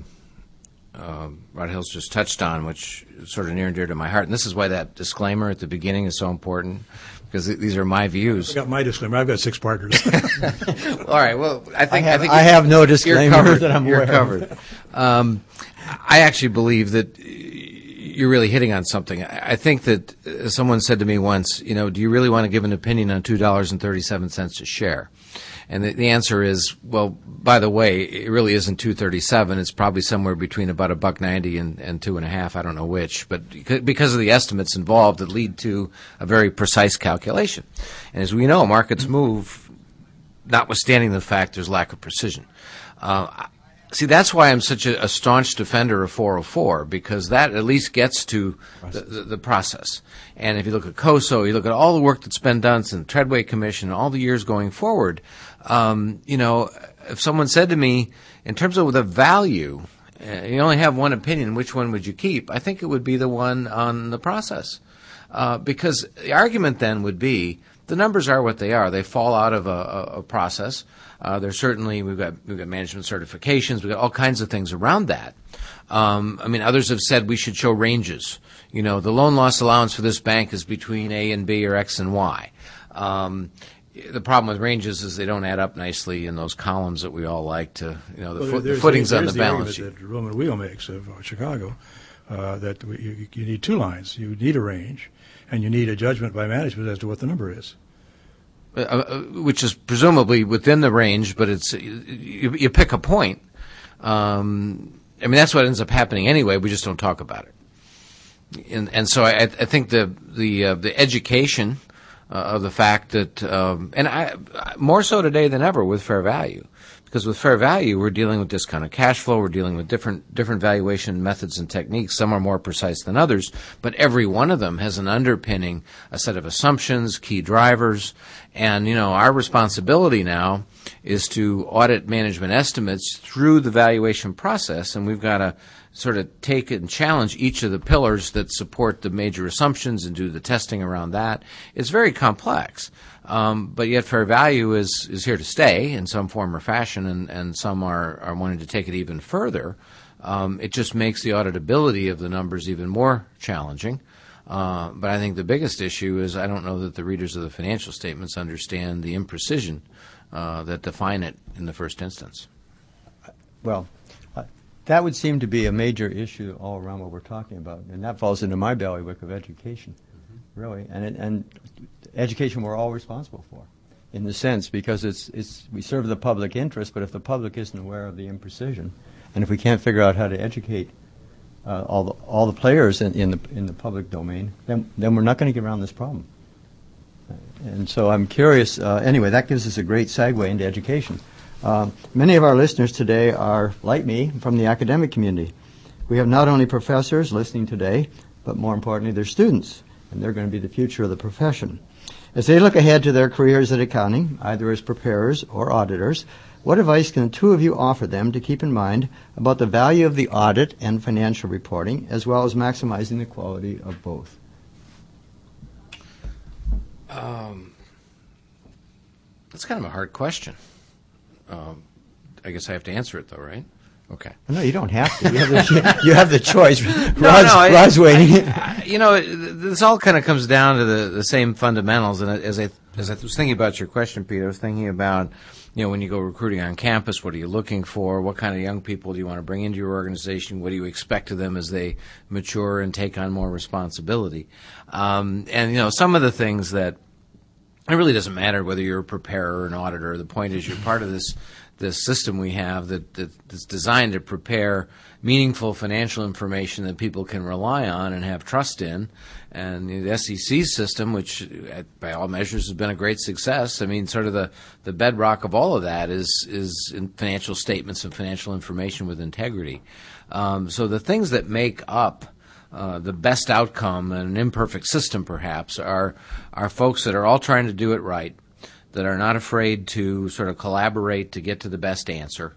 uh, Rod Hills just touched on, which is sort of near and dear to my heart, and this is why that disclaimer at the beginning is so important, because these are my views. I got my disclaimer. I've got six partners. All right. Well, I think I have, I, think I have no disclaimer you're covered. that I'm You're aware covered. of. Um, I actually believe that you're really hitting on something. I think that uh, someone said to me once, you know, do you really want to give an opinion on two dollars and thirty-seven cents a share? And the, the answer is, well, by the way, it really isn't two thirty-seven. It's probably somewhere between about a buck ninety and, and two and a half. I don't know which, but because of the estimates involved that lead to a very precise calculation. And as we know, markets move, notwithstanding the fact there's lack of precision. Uh, see, that's why I'm such a, a staunch defender of four oh four, because that at least gets to the, the, the process. And if you look at COSO, you look at all the work that's been done since the Treadway Commission, all the years going forward, um, you know, if someone said to me, in terms of the value, uh, you only have one opinion, which one would you keep? I think it would be the one on the process. Uh, because the argument then would be, the numbers are what they are. They fall out of a, a, a process. Uh, there's certainly, we've got, we've got management certifications. We've got all kinds of things around that. Um, I mean, others have said we should show ranges. You know, the loan loss allowance for this bank is between A and B or X and Y. Um, the problem with ranges is they don't add up nicely in those columns that we all like to, you know, the, well, foot, the footings the, on the, the balance sheet. That Roman Wheel makes of uh, Chicago, uh, that we, you, you need two lines. You need a range, and you need a judgment by management as to what the number is. Uh, which is presumably within the range, but it's you, you pick a point. Um, I mean, that's what ends up happening anyway. We just don't talk about it. And, and so I, I think the the uh, the education uh, of the fact that, um, and I more so today than ever with fair value, because with fair value we're dealing with discounted cash flow, we're dealing with different different valuation methods and techniques. Some are more precise than others, but every one of them has an underpinning, a set of assumptions, key drivers, and you know our responsibility now is to audit management estimates through the valuation process, and we've got to sort of take and challenge each of the pillars that support the major assumptions and do the testing around that. It's very complex, um, but yet fair value is, is here to stay in some form or fashion, and, and some are, are wanting to take it even further. Um, it just makes the auditability of the numbers even more challenging. Uh, but I think the biggest issue is I don't know that the readers of the financial statements understand the imprecision uh, that define it in the first instance. Well, uh, that would seem to be a major issue all around what we're talking about, and that falls into my bailiwick of education, mm-hmm. really. And it, and education we're all responsible for, in the sense, because it's it's we serve the public interest, but if the public isn't aware of the imprecision, and if we can't figure out how to educate Uh, all the all the players in, in the in the public domain, then then we're not going to get around this problem. And so I'm curious. Uh, anyway, that gives us a great segue into education. Uh, many of our listeners today are, like me, from the academic community. We have not only professors listening today, but more importantly, their students, and they're going to be the future of the profession. As they look ahead to their careers at accounting, either as preparers or auditors, what advice can the two of you offer them to keep in mind about the value of the audit and financial reporting, as well as maximizing the quality of both? Um, that's kind of a hard question. Um, I guess I have to answer it, though, right? Okay. No, you don't have to. You have the, you have the choice. Rod's, no, no, Rod's I, waiting. I, you know, this all kind of comes down to the, the same fundamentals. And as I as I was thinking about your question, Peter, I was thinking about, you know, when you go recruiting on campus, what are you looking for? What kind of young people do you want to bring into your organization? What do you expect of them as they mature and take on more responsibility? Um, and, you know, some of the things that it really doesn't matter whether you're a preparer or an auditor. The point is you're part of this this system we have that, that that's designed to prepare meaningful financial information that people can rely on and have trust in. And the S E C system, which by all measures has been a great success, I mean, sort of the, the bedrock of all of that is is in financial statements and financial information with integrity. Um, so the things that make up uh, the best outcome and an imperfect system, perhaps, are are folks that are all trying to do it right, that are not afraid to sort of collaborate to get to the best answer.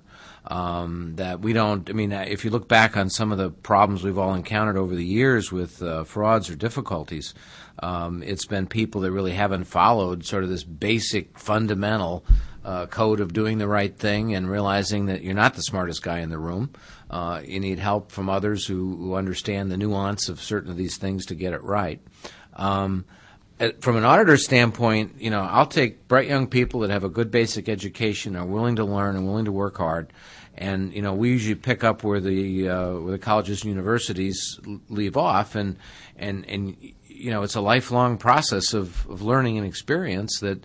Um, that we don't, I mean, if you look back on some of the problems we've all encountered over the years with uh, frauds or difficulties, um, it's been people that really haven't followed sort of this basic fundamental uh, code of doing the right thing and realizing that you're not the smartest guy in the room. Uh, you need help from others who, who understand the nuance of certain of these things to get it right. Um, From an auditor standpoint, you know, I'll take bright young people that have a good basic education, are willing to learn and willing to work hard. And, you know, we usually pick up where the uh, where the colleges and universities leave off. And, and, and you know, it's a lifelong process of, of learning and experience that,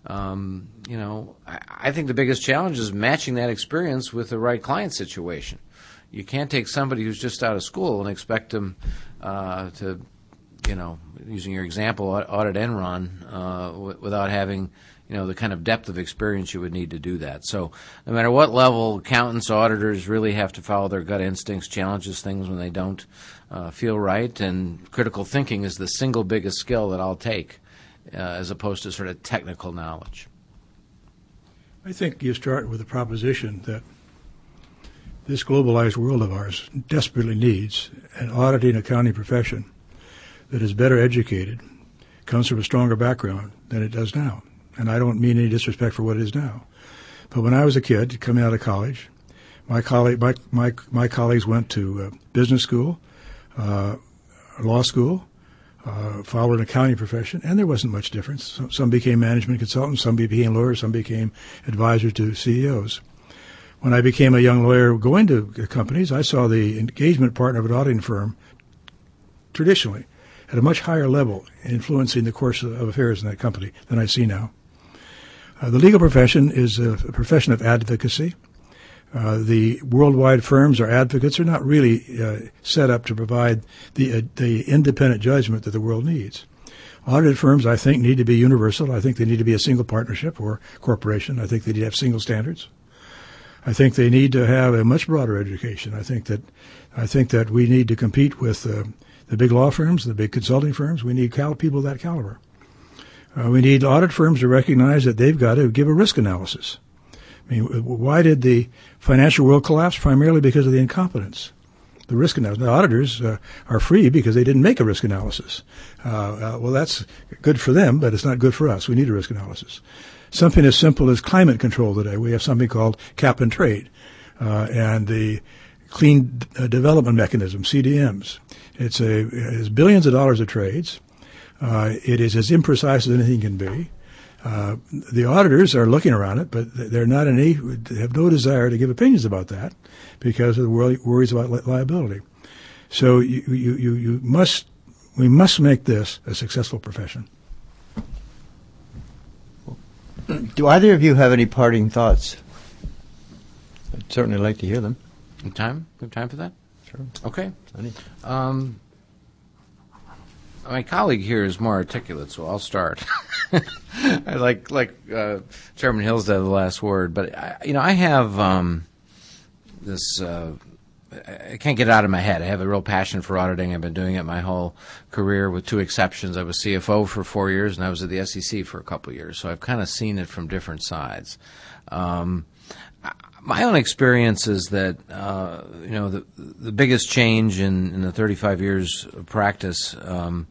um, you know, I, I think the biggest challenge is matching that experience with the right client situation. You can't take somebody who's just out of school and expect them uh, to, you know, using your example, audit Enron uh, w- without having, you know, the kind of depth of experience you would need to do that. So no matter what level, accountants, auditors really have to follow their gut instincts, challenges things when they don't uh, feel right, and critical thinking is the single biggest skill that I'll take uh, as opposed to sort of technical knowledge. I think you start with the proposition that this globalized world of ours desperately needs an auditing accounting profession that is better educated, comes from a stronger background than it does now. And I don't mean any disrespect for what it is now. But when I was a kid coming out of college, my colleague, my my, my colleagues went to uh, business school, uh, law school, uh, followed an accounting profession, and there wasn't much difference. Some, some became management consultants, some became lawyers, some became advisors to C E Os. When I became a young lawyer going to companies, I saw the engagement partner of an auditing firm traditionally at a much higher level, influencing the course of affairs in that company than I see now. Uh, the legal profession is a, a profession of advocacy. Uh, the worldwide firms or advocates are not really uh, set up to provide the uh, the independent judgment that the world needs. Audited firms, I think, need to be universal. I think they need to be a single partnership or corporation. I think they need to have single standards. I think they need to have a much broader education. I think that I think that we need to compete with uh, the big law firms, the big consulting firms. We need cal- people of that caliber. Uh, we need audit firms to recognize that they've got to give a risk analysis. I mean, why did the financial world collapse? Primarily because of the incompetence. The risk analysis. The auditors uh, are free because they didn't make a risk analysis. Uh, uh, well, that's good for them, but it's not good for us. We need a risk analysis. Something as simple as climate control today. We have something called cap and trade, uh, and the clean uh, development mechanism, C D Ms. It's a it's billions of dollars of trades. Uh, it is as imprecise as anything can be. Uh, the auditors are looking around it, but they're not in any, they have no desire to give opinions about that because of the wor- worries about li- liability. So you, you, you, you must, we must make this a successful profession. Do either of you have any parting thoughts? I'd certainly like to hear them. Have time? We have time for that? Sure. Okay. Any? Um, my colleague here is more articulate, so I'll start. I like like uh, Chairman Hills had the last word, but I, you know I have um, this. Uh, I can't get it out of my head. I have a real passion for auditing. I've been doing it my whole career, with two exceptions. I was C F O for four years, and I was at the S E C for a couple of years. So I've kind of seen it from different sides. Um, my own experience is that uh, you know the the biggest change in, in the thirty-five years of practice um,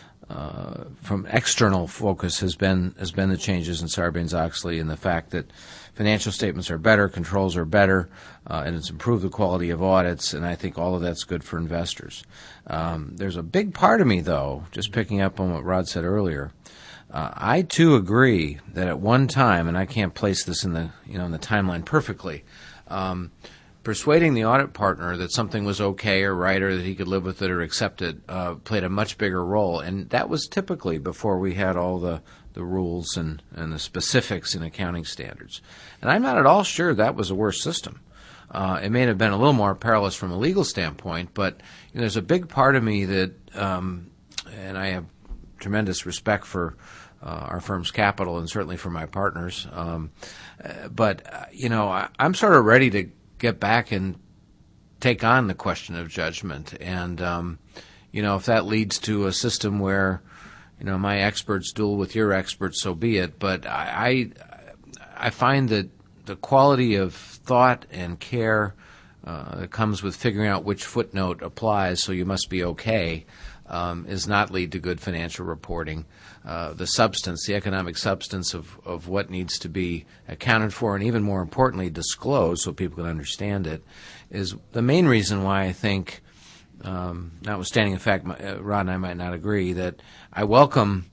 uh, from external focus has been has been the changes in Sarbanes-Oxley and the fact that financial statements are better, controls are better, uh, and it's improved the quality of audits, and I think all of that's good for investors. Um, there's a big part of me, though, just picking up on what Rod said earlier. Uh, I too agree that at one time, and I can't place this in the you know in the timeline perfectly, um, persuading the audit partner that something was okay or right or that he could live with it or accept it uh, played a much bigger role, and that was typically before we had all the the rules and, and the specifics in accounting standards. And I'm not at all sure that was a worse system. Uh, it may have been a little more perilous from a legal standpoint, but you know, there's a big part of me that, um, and I have tremendous respect for uh, our firm's capital and certainly for my partners, um, uh, but uh, you know, I, I'm sort of ready to get back and take on the question of judgment. And um, you know, if that leads to a system where you know, my experts duel with your experts, so be it. But I, I, I find that the quality of thought and care uh, that comes with figuring out which footnote applies, so you must be okay, um, is not lead to good financial reporting. Uh, the substance, the economic substance of, of what needs to be accounted for, and even more importantly, disclosed so people can understand it, is the main reason why I think. Um, notwithstanding the fact my, uh, Rod and I might not agree, that I welcome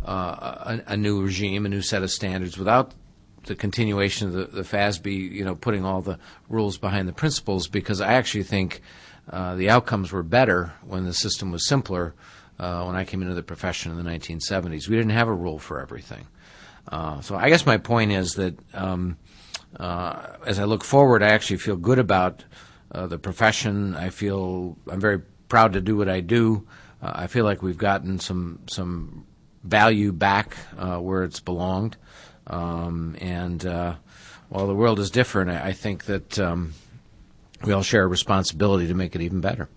uh, a, a new regime, a new set of standards without the continuation of the, the F A S B, you know, putting all the rules behind the principles, because I actually think uh, the outcomes were better when the system was simpler uh, when I came into the profession in the nineteen seventies. We didn't have a rule for everything. Uh, so I guess my point is that um, uh, as I look forward, I actually feel good about Uh, the profession. I feel I'm very proud to do what I do. Uh, I feel like we've gotten some some value back uh, where it's belonged. Um, and uh, while the world is different, I, I think that um, we all share a responsibility to make it even better.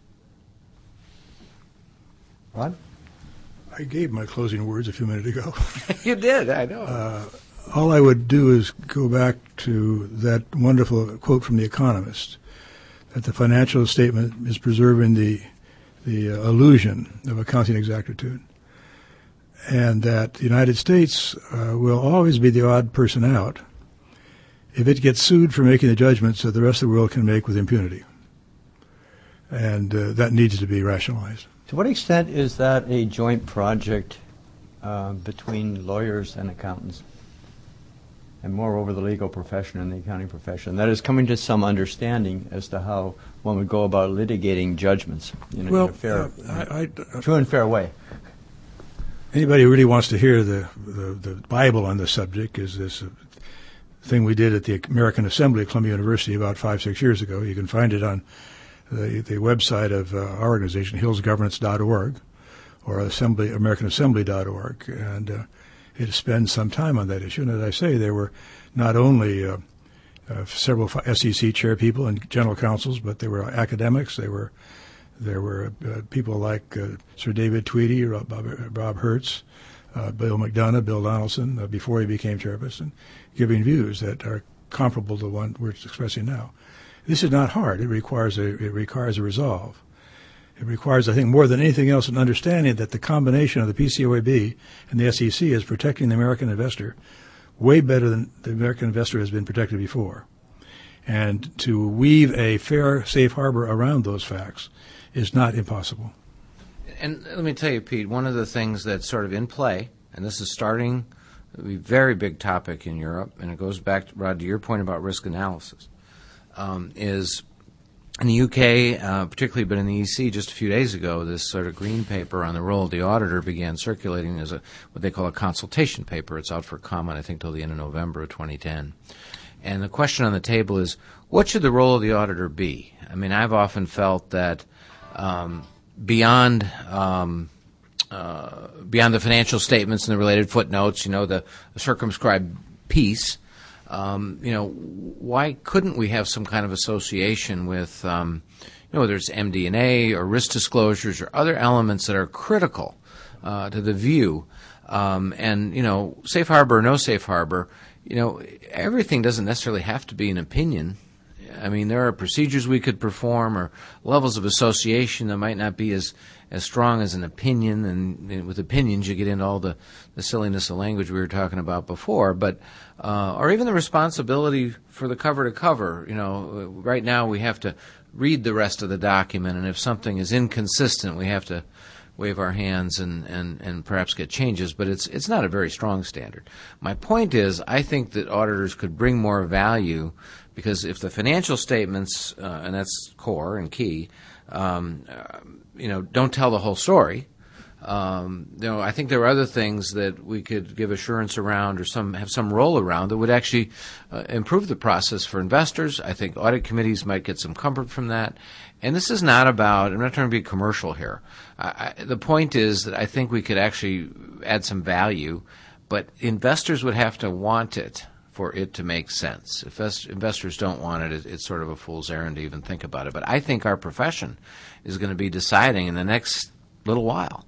Rod? I gave my closing words a few minutes ago. You did, I know. Uh, all I would do is go back to that wonderful quote from The Economist, that the financial statement is preserving the the uh, illusion of accounting exactitude, and that the United States uh, will always be the odd person out if it gets sued for making the judgments that the rest of the world can make with impunity. And uh, that needs to be rationalized. To what extent is that a joint project uh, between lawyers and accountants, and moreover the legal profession and the accounting profession, that is coming to some understanding as to how one would go about litigating judgments in a, well, in a fair, uh, I, I, true and fair way? Anybody who really wants to hear the, the, the Bible on this subject is this uh, thing we did at the American Assembly at Columbia University about five, six years ago. You can find it on the, the website of uh, our organization, hills governance dot org, or assembly, american assembly dot org, and uh, it spends some time on that issue. And as I say, there were not only uh, uh, several S E C chair people and general counsels, but there were academics. There were there were uh, people like uh, Sir David Tweedy, Rob, Bob Hertz, uh, Bill McDonough, Bill Donaldson, uh, before he became chairperson, giving views that are comparable to the one we're expressing now. This is not hard. It requires a it requires a resolve. It requires, I think, more than anything else, an understanding that the combination of the P C O A B and the S E C is protecting the American investor way better than the American investor has been protected before. And to weave a fair, safe harbor around those facts is not impossible. And let me tell you, Pete, one of the things that's sort of in play, and this is starting to be a very big topic in Europe, and it goes back, Rod, to your point about risk analysis, um, is in the U K, uh, particularly, but in the E C just a few days ago, this sort of green paper on the role of the auditor began circulating as a what they call a consultation paper. It's out for comment, I think, till the end of November of twenty ten. And the question on the table is, what should the role of the auditor be? I mean, I've often felt that um, beyond um, uh, beyond the financial statements and the related footnotes, you know, the, the circumscribed piece, Um, you know, why couldn't we have some kind of association with, um, you know, whether it's M D and A or risk disclosures or other elements that are critical uh, to the view? Um, and, you know, safe harbor or no safe harbor, you know, everything doesn't necessarily have to be an opinion. I mean, there are procedures we could perform or levels of association that might not be as, as strong as an opinion. And, and with opinions, you get into all the, the silliness of language we were talking about before. But uh, or even the responsibility for the cover to cover. You know, right now we have to read the rest of the document, and if something is inconsistent, we have to wave our hands and, and, and perhaps get changes, but it's it's not a very strong standard. My point is, I think that auditors could bring more value, because if the financial statements, uh, and that's core and key, um, uh, you know, don't tell the whole story, um, you know, I think there are other things that we could give assurance around or some have some role around that would actually uh, improve the process for investors. I think audit committees might get some comfort from that. And this is not about, I'm not trying to be commercial here. I, I, the point is that I think we could actually add some value, but investors would have to want it for it to make sense. If investors don't want it, it's sort of a fool's errand to even think about it. But I think our profession is going to be deciding in the next little while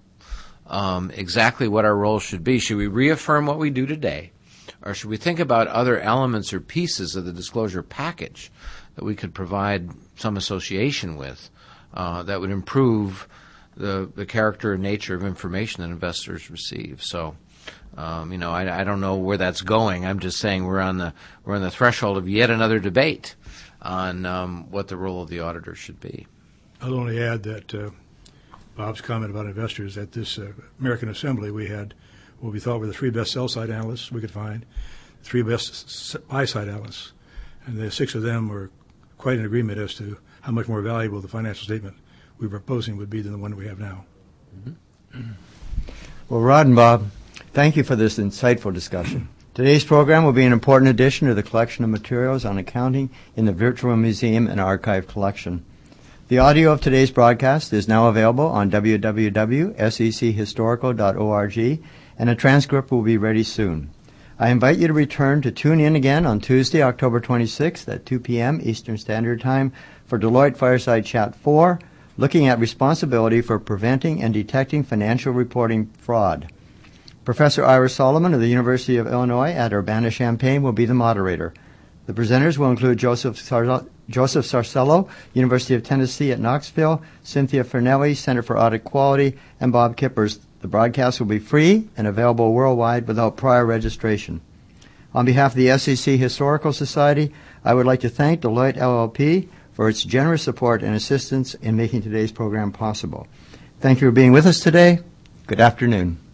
um, exactly what our role should be. Should we reaffirm what we do today, or should we think about other elements or pieces of the disclosure package that we could provide some association with uh, that would improve the, the character and nature of information that investors receive? So, um, you know, I, I don't know where that's going. I'm just saying we're on the we're on the threshold of yet another debate on um, what the role of the auditor should be. I'll only add that uh, Bob's comment about investors, at this uh, American Assembly, we had what we thought were the three best sell-side analysts we could find, three best buy-side analysts, and the six of them were quite in agreement as to how much more valuable the financial statement we were proposing would be than the one we have now. Mm-hmm. Well, Rod and Bob, thank you for this insightful discussion. Today's program will be an important addition to the collection of materials on accounting in the Virtual Museum and Archive collection. The audio of today's broadcast is now available on w w w dot s e c historical dot org, and a transcript will be ready soon. I invite you to return to tune in again on Tuesday, October twenty-sixth at two p.m. Eastern Standard Time for Deloitte Fireside Chat four, looking at responsibility for preventing and detecting financial reporting fraud. Professor Ira Solomon of the University of Illinois at Urbana-Champaign will be the moderator. The presenters will include Joseph Sar- Joseph Sarcello, University of Tennessee at Knoxville, Cynthia Fernelli, Center for Audit Quality, and Bob Kippers. The broadcast will be free and available worldwide without prior registration. On behalf of the S E C Historical Society, I would like to thank Deloitte L L P for its generous support and assistance in making today's program possible. Thank you for being with us today. Good afternoon.